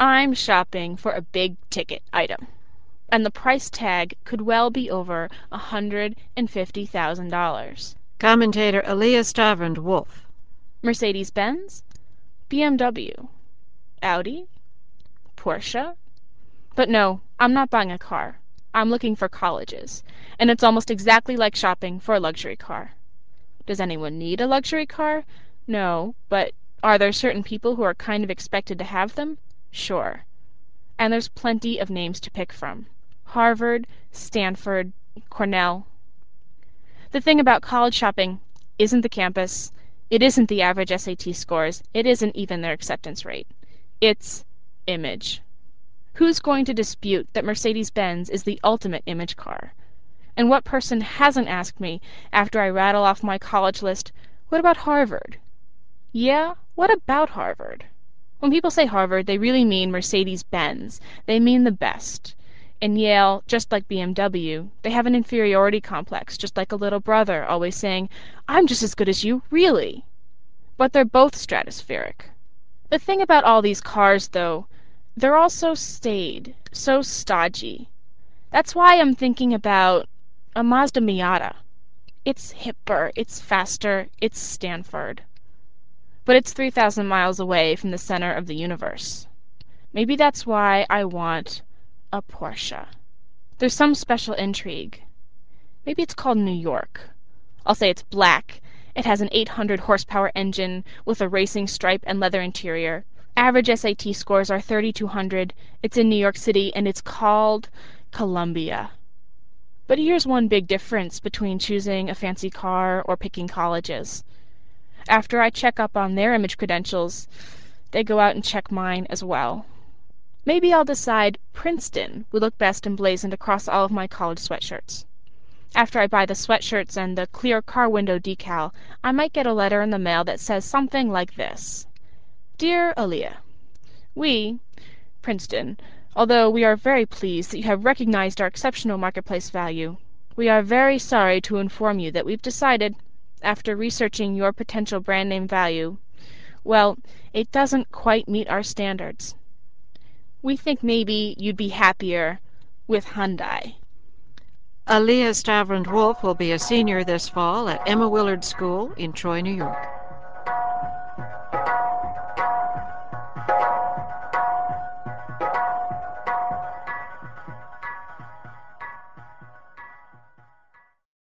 I'm shopping for a big ticket item, and the price tag could well be over $150,000. Commentator Elias Stavrand Wolf. Mercedes-Benz, BMW, Audi, Porsche. But no, I'm not buying a car. I'm looking for colleges, and it's almost exactly like shopping for a luxury car. Does anyone need a luxury car? No, but are there certain people who are kind of expected to have them? Sure. And there's plenty of names to pick from. Harvard, Stanford, Cornell. The thing about college shopping isn't the campus, it isn't the average SAT scores, it isn't even their acceptance rate. It's image. Who's going to dispute that Mercedes-Benz is the ultimate image car? And what person hasn't asked me, after I rattle off my college list, what about Harvard? Yeah, what about Harvard? When people say Harvard, they really mean Mercedes-Benz. They mean the best. And Yale, just like BMW, they have an inferiority complex, just like a little brother always saying, I'm just as good as you, really. But they're both stratospheric. The thing about all these cars, though, they're all so staid, so stodgy. That's why I'm thinking about a Mazda Miata. It's hipper, it's faster, it's Stanford. But it's 3,000 miles away from the center of the universe. Maybe that's why I want a Porsche. There's some special intrigue. Maybe it's called New York. I'll say it's black. It has an 800 horsepower engine with a racing stripe and leather interior. Average SAT scores are 3,200. It's in New York City, and it's called Columbia. But here's one big difference between choosing a fancy car or picking colleges. After I check up on their image credentials, they go out and check mine as well. Maybe I'll decide Princeton would look best emblazoned across all of my college sweatshirts. After I buy the sweatshirts and the clear car window decal, I might get a letter in the mail that says something like this. Dear Aaliyah, we, Princeton, although we are very pleased that you have recognized our exceptional marketplace value, we are very sorry to inform you that we've decided, after researching your potential brand name value, well, it doesn't quite meet our standards. We think maybe you'd be happier with Hyundai. Elias Stavrand Wolf will be a senior this fall at Emma Willard School in Troy, New York.